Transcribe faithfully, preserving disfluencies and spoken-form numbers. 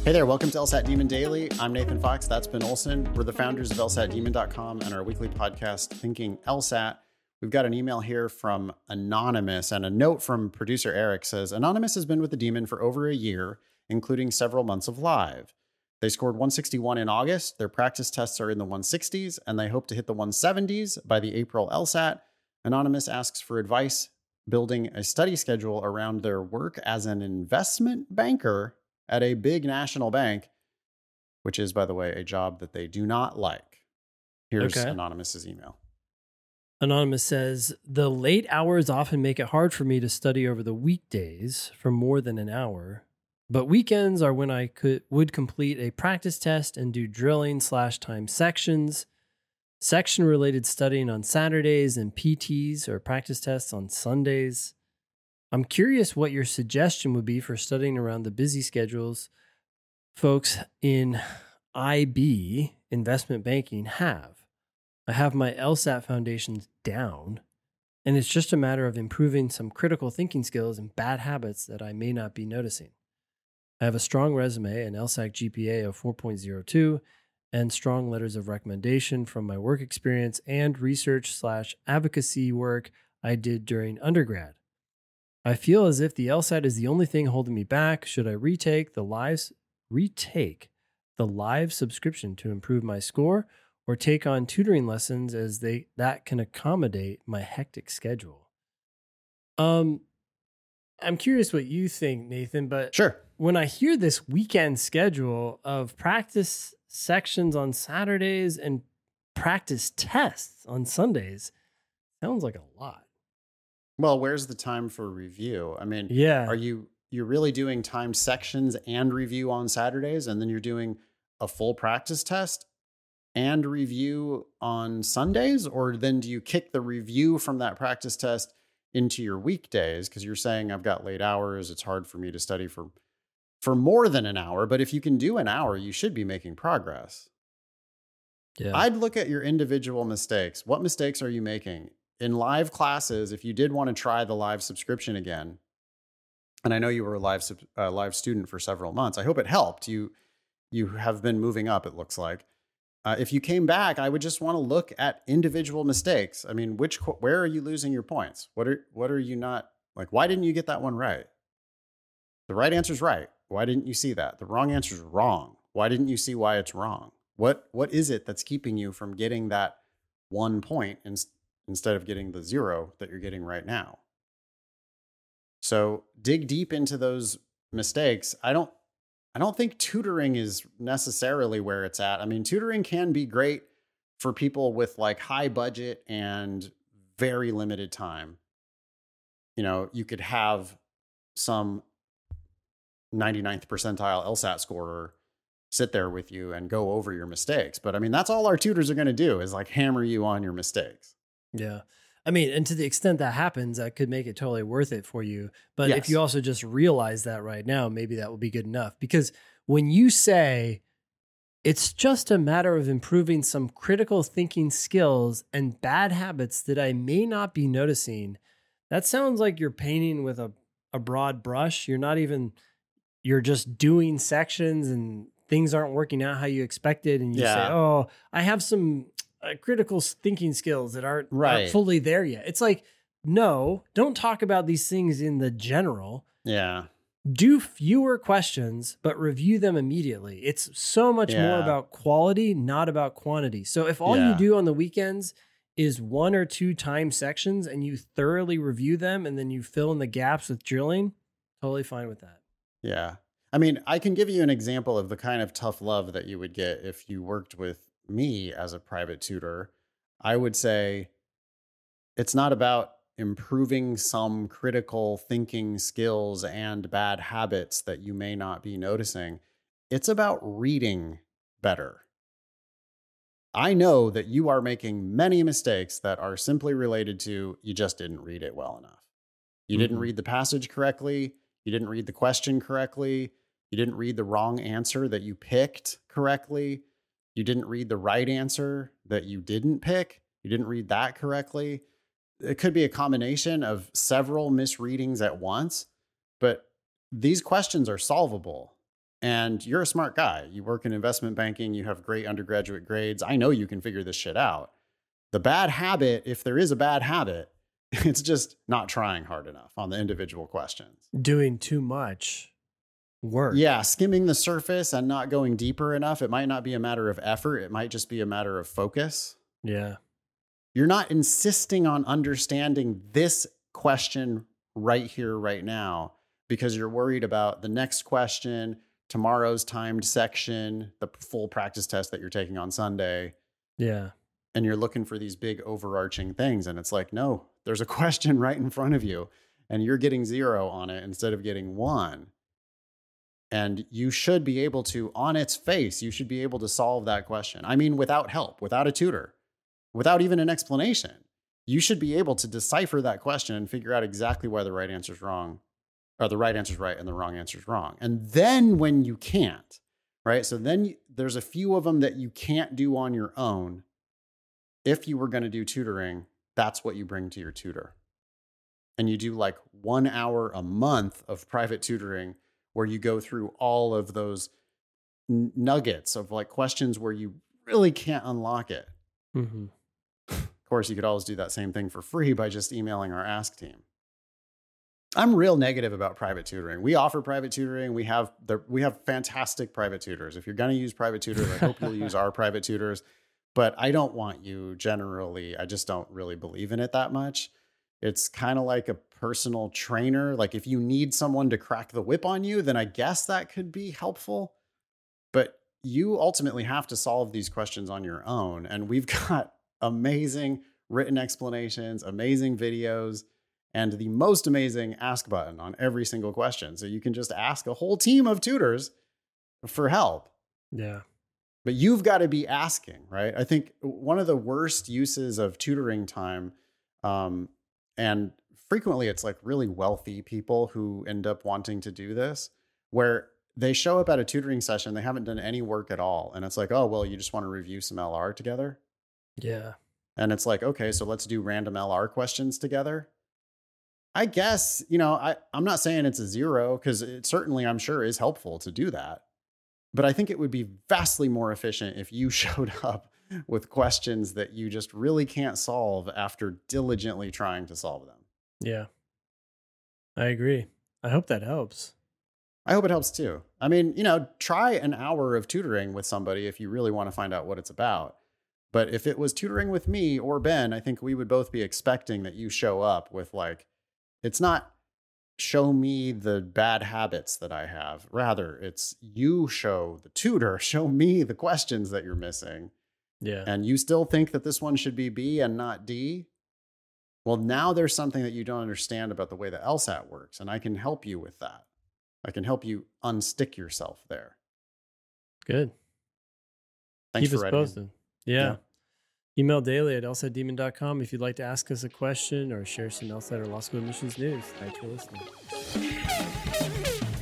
Hey there, welcome to LSAT Demon Daily. I'm Nathan Fox, that's Ben Olson. We're the founders of LSAT Demon dot com and our weekly podcast, Thinking LSAT. We've got an email here from Anonymous, and a note from producer Eric says, Anonymous has been with the Demon for over a year, including several months of live. They scored one sixty-one in August, their practice tests are in the one sixties, and they hope to hit the one seventies by the April LSAT. Anonymous asks for advice building a study schedule around their work as an investment banker at a big national bank, which is, by the way, a job that they do not like. Here's Okay. Anonymous's email. Anonymous says, the late hours often make it hard for me to study over the weekdays for more than an hour, but weekends are when I could would complete a practice test and do drilling slash time sections, section-related studying on Saturdays, and P Ts or practice tests on Sundays. I'm curious what your suggestion would be for studying around the busy schedules folks in I B, investment banking, have. I have my LSAT foundations down, and it's just a matter of improving some critical thinking skills and bad habits that I may not be noticing. I have a strong resume, an LSAT G P A of four point oh two, and strong letters of recommendation from my work experience and research slash advocacy work I did during undergrad. I feel as if the LSAT is the only thing holding me back. Should I retake the live retake the live subscription to improve my score, or take on tutoring lessons as they that can accommodate my hectic schedule? Um, I'm curious what you think, Nathan, but Sure. when I hear this weekend schedule of practice sections on Saturdays and practice tests on Sundays, sounds like a lot. Well, where's the time for review? I mean, Yeah. are you you're really doing timed sections and review on Saturdays, and then you're doing a full practice test and review on Sundays? Or then do you kick the review from that practice test into your weekdays? Because you're saying I've got late hours, it's hard for me to study for for more than an hour, but if you can do an hour, you should be making progress. Yeah. I'd look at your individual mistakes. What mistakes are you making? In live classes, if you did want to try the live subscription again, and I know you were a live uh, live student for several months, I hope it helped. You you have been moving up, it looks like. Uh, if you came back, I would just want to look at individual mistakes. I mean, which where are you losing your points? What are what are you not like? Why didn't you get that one right? The right answer is right. Why didn't you see that? The wrong answer is wrong. Why didn't you see why it's wrong? What what is it that's keeping you from getting that one point in, instead of getting the zero that you're getting right now? So dig deep into those mistakes. I don't I don't think tutoring is necessarily where it's at. I mean, tutoring can be great for people with like high budget and very limited time. You know, you could have some ninety-ninth percentile LSAT scorer sit there with you and go over your mistakes. But I mean, that's all our tutors are going to do is like hammer you on your mistakes. Yeah. I mean, and to the extent that happens, that could make it totally worth it for you. But Yes. if you also just realize that right now, maybe that will be good enough. Because when you say it's just a matter of improving some critical thinking skills and bad habits that I may not be noticing, that sounds like you're painting with a, a broad brush. You're not even, you're just doing sections and things aren't working out how you expected. And you Yeah. say, oh, I have some Uh, critical thinking skills that aren't, Right. aren't fully there yet. It's like, no, don't talk about these things in the general. Yeah. Do fewer questions, but review them immediately. It's so much Yeah. more about quality, not about quantity. So if all Yeah. you do on the weekends is one or two time sections and you thoroughly review them and then you fill in the gaps with drilling, totally fine with that. Yeah. I mean, I can give you an example of the kind of tough love that you would get if you worked with me as a private tutor. I would say it's not about improving some critical thinking skills and bad habits that you may not be noticing. It's about reading better. I know that you are making many mistakes that are simply related to you just didn't read it well enough. You didn't Mhm. read the passage correctly. You didn't read the question correctly. You didn't read the wrong answer that you picked correctly. You didn't read the right answer that you didn't pick. You didn't read that correctly. It could be a combination of several misreadings at once, but these questions are solvable. And you're a smart guy. You work in investment banking. You have great undergraduate grades. I know you can figure this shit out. The bad habit, if there is a bad habit, it's just not trying hard enough on the individual questions. Doing too much work. Yeah, skimming the surface and not going deeper enough. It might not be a matter of effort. It might just be a matter of focus. Yeah. You're not insisting on understanding this question right here, right now, because you're worried about the next question, tomorrow's timed section, the full practice test that you're taking on Sunday. Yeah. And you're looking for these big overarching things. And it's like, no, there's a question right in front of you and you're getting zero on it instead of getting one. And you should be able to, on its face, you should be able to solve that question. I mean, without help, without a tutor, without even an explanation. You should be able to decipher that question and figure out exactly why the right answer is wrong, or the right answer is right and the wrong answer is wrong. And then when you can't, right? So then you, there's a few of them that you can't do on your own. If you were going to do tutoring, that's what you bring to your tutor. And you do like one hour a month of private tutoring where you go through all of those n- nuggets of like questions where you really can't unlock it. Mm-hmm. Of course, you could always do that same thing for free by just emailing our Ask team. I'm real negative about private tutoring. We offer private tutoring. We have the, we have fantastic private tutors. If you're going to use private tutors, I hope you'll use our private tutors. But I don't want you generally. I just don't really believe in it that much. It's kind of like a personal trainer. Like if you need someone to crack the whip on you, then I guess that could be helpful. But you ultimately have to solve these questions on your own. And we've got amazing written explanations, amazing videos, and the most amazing ask button on every single question. So you can just ask a whole team of tutors for help. Yeah. But you've got to be asking, right? I think one of the worst uses of tutoring time, um, and frequently it's like really wealthy people who end up wanting to do this, where they show up at a tutoring session, they haven't done any work at all. And it's like, oh, well, you just want to review some L R together? Yeah. And it's like, okay, so let's do random L R questions together. I guess, you know, I, I'm not saying it's a zero because it certainly, I'm sure, is helpful to do that. But I think it would be vastly more efficient if you showed up with questions that you just really can't solve after diligently trying to solve them. Yeah. I agree. I hope that helps. I hope it helps too. I mean, you know, try an hour of tutoring with somebody if you really want to find out what it's about. But if it was tutoring with me or Ben, I think we would both be expecting that you show up with like, it's not show me the bad habits that I have. Rather, it's you show the tutor, show me the questions that you're missing. Yeah. And you still think that this one should be B and not D. Well, now there's something that you don't understand about the way that LSAT works. And I can help you with that. I can help you unstick yourself there. Good. Thanks Keep for us writing. posted. Yeah. yeah. Email daily at L S A T demon dot com if you'd like to ask us a question or share some LSAT or law school admissions news. Thanks for listening.